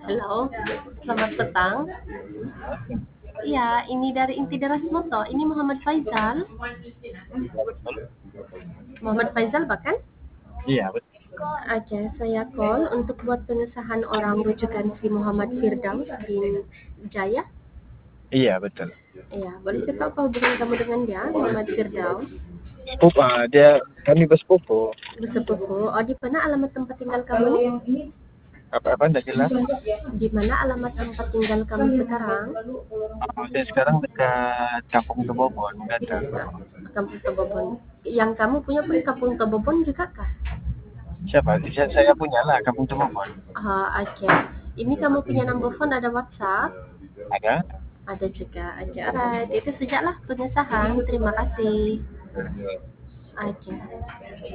Halo, selamat petang. Iya, ini dari Inti Deras Moto. Ini Muhammad Faizal. Iya betul. Muhammad Faizal bahkan? Iya betul. Oke, saya call untuk buat pengesahan orang rujukan si Muhammad Firdaus bin Jaya. Iya betul. Iya, boleh saya tahu apa hubungan kamu dengan dia, Muhammad Firdaus? Sepupu, dia kami bersepupu. Bersepupu. Oh, di mana alamat tempat tinggal kamu nih? Apa-apa tidak jelas. Di mana alamat tempat tinggal kamu sekarang? Saya sekarang dekat Kampung Kebobon, Gadang. Kampung Tobobon. Yang kamu punya pun Kampung Tobobon juga kah? Siapa? Saya punya lah Kampung Kebobon. Oke. Ini kamu punya number phone, ada WhatsApp? Ada? Ada juga. Oke, alright. Itu sajalah pengesahan. Terima kasih. Oke.